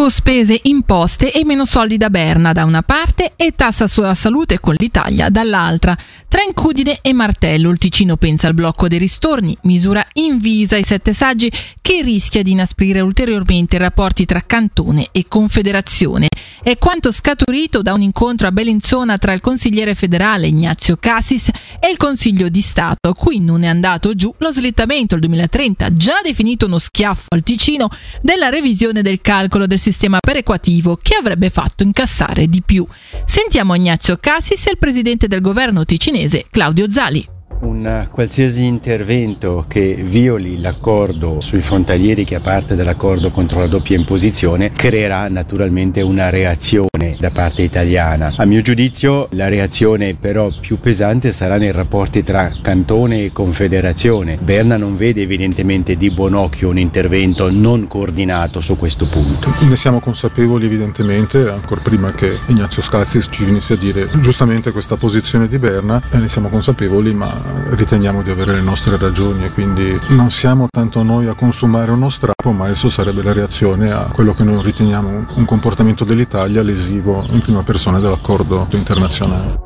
Più spese imposte e meno soldi da Berna da una parte e tassa sulla salute con l'Italia dall'altra. Tra incudine e martello il Ticino pensa al blocco dei ristorni, misura invisa ai 7 saggi che rischia di inasprire ulteriormente i rapporti tra Cantone e Confederazione. È quanto scaturito da un incontro a Bellinzona tra il consigliere federale Ignazio Cassis e il Consiglio di Stato, a cui non è andato giù lo slittamento al 2030, già definito uno schiaffo al Ticino, della revisione del calcolo del sistema perequativo che avrebbe fatto incassare di più. Sentiamo Ignazio Cassis e il presidente del governo ticinese Claudio Zali. Un qualsiasi intervento che violi l'accordo sui frontalieri, che è parte dell'accordo contro la doppia imposizione, creerà naturalmente una reazione da parte italiana. A mio giudizio la reazione però più pesante sarà nei rapporti tra Cantone e Confederazione. Berna non vede evidentemente di buon occhio un intervento non coordinato su questo punto. Ne siamo consapevoli evidentemente, ancora prima che Ignazio Cassis ci venisse a dire giustamente questa posizione di Berna, ne siamo consapevoli, ma riteniamo di avere le nostre ragioni e quindi non siamo tanto noi a consumare uno strappo, ma esso sarebbe la reazione a quello che noi riteniamo un comportamento dell'Italia lesivo in prima persona dell'accordo internazionale.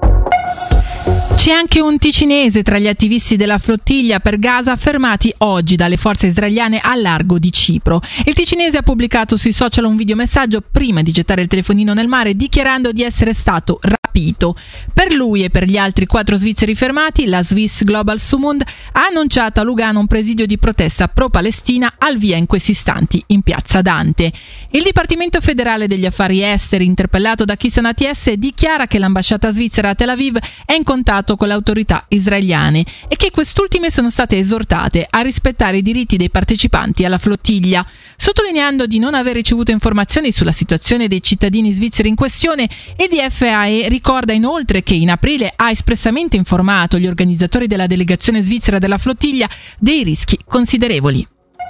C'è anche un ticinese tra gli attivisti della flottiglia per Gaza fermati oggi dalle forze israeliane al largo di Cipro. Il ticinese ha pubblicato sui social un videomessaggio prima di gettare il telefonino nel mare dichiarando di essere stato rapito. Per lui e per gli altri 4 svizzeri fermati, la Swiss Global Sumund ha annunciato a Lugano un presidio di protesta pro-Palestina al via in questi istanti in piazza Dante. Il Dipartimento federale degli affari esteri, interpellato da Kisson ATS, dichiara che l'ambasciata svizzera a Tel Aviv è in contatto con le autorità israeliane e che quest'ultime sono state esortate a rispettare i diritti dei partecipanti alla flottiglia. Sottolineando di non aver ricevuto informazioni sulla situazione dei cittadini svizzeri in questione, EDFAE ricorda inoltre che in aprile ha espressamente informato gli organizzatori della delegazione svizzera della flottiglia dei rischi considerevoli.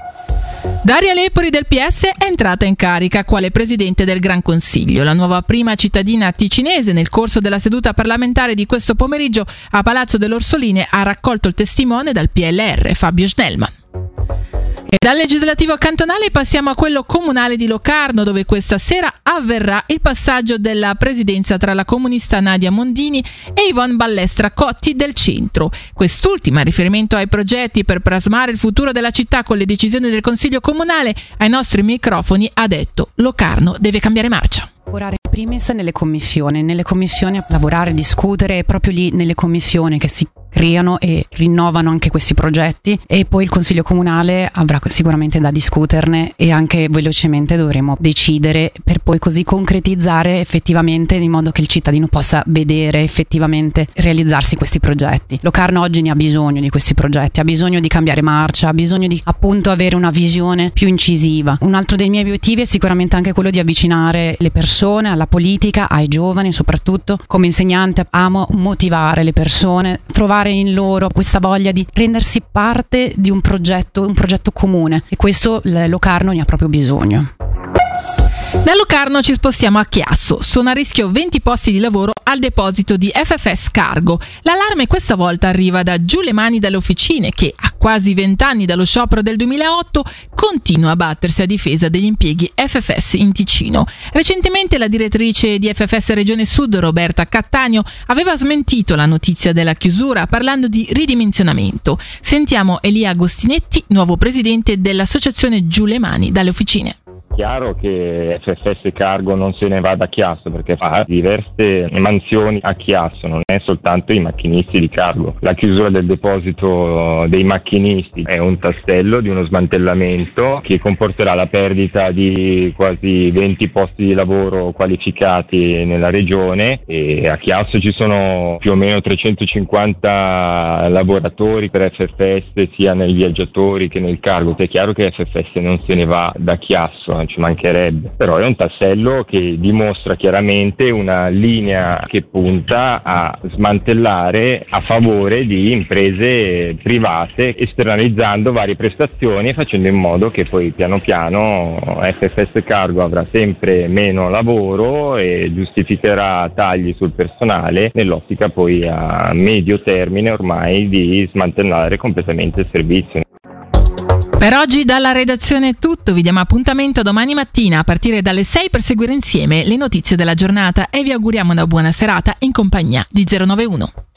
Daria Lepori del PS è entrata in carica quale presidente del Gran Consiglio. La nuova prima cittadina ticinese nel corso della seduta parlamentare di questo pomeriggio a Palazzo dell'Orsoline ha raccolto il testimone dal PLR Fabio Schnellman. E dal legislativo cantonale passiamo a quello comunale di Locarno, dove questa sera avverrà il passaggio della presidenza tra la comunista Nadia Mondini e Yvonne Ballestra Cotti del Centro. Quest'ultima, in riferimento ai progetti per plasmare il futuro della città con le decisioni del Consiglio Comunale, ai nostri microfoni ha detto: Locarno deve cambiare marcia. Lavorare in primis nelle commissioni lavorare, discutere, è proprio lì nelle commissioni che si creano e rinnovano anche questi progetti, e poi il Consiglio Comunale avrà sicuramente da discuterne e anche velocemente dovremo decidere per poi così concretizzare effettivamente, in modo che il cittadino possa vedere effettivamente realizzarsi questi progetti. Locarno oggi ne ha bisogno di questi progetti, ha bisogno di cambiare marcia, ha bisogno di appunto avere una visione più incisiva. Un altro dei miei obiettivi è sicuramente anche quello di avvicinare le persone alla politica, ai giovani soprattutto. Come insegnante amo motivare le persone, trovare in loro questa voglia di rendersi parte di un progetto comune, e questo Locarno ne ha proprio bisogno. Da Locarno ci spostiamo a Chiasso. Sono a rischio 20 posti di lavoro al deposito di FFS Cargo. L'allarme questa volta arriva da giù le mani dalle officine che, a quasi 20 anni dallo sciopero del 2008, continua a battersi a difesa degli impieghi FFS in Ticino. Recentemente la direttrice di FFS Regione Sud, Roberta Cattaneo, aveva smentito la notizia della chiusura parlando di ridimensionamento. Sentiamo Elia Agostinetti, nuovo presidente dell'associazione Giù le mani dalle officine. Chiaro che FFS Cargo non se ne va da Chiasso, perché fa diverse mansioni a Chiasso, non è soltanto i macchinisti di cargo. La chiusura del deposito dei macchinisti è un tassello di uno smantellamento che comporterà la perdita di quasi 20 posti di lavoro qualificati nella regione, e a Chiasso ci sono più o meno 350 lavoratori per FFS sia nei viaggiatori che nel cargo. È chiaro che FFS non se ne va da Chiasso, ci mancherebbe, però è un tassello che dimostra chiaramente una linea che punta a smantellare a favore di imprese private, esternalizzando varie prestazioni e facendo in modo che poi piano piano FFS Cargo avrà sempre meno lavoro e giustificherà tagli sul personale, nell'ottica poi a medio termine ormai di smantellare completamente il servizio. Per oggi dalla redazione è tutto, vi diamo appuntamento domani mattina a partire dalle 6 per seguire insieme le notizie della giornata e vi auguriamo una buona serata in compagnia di 091.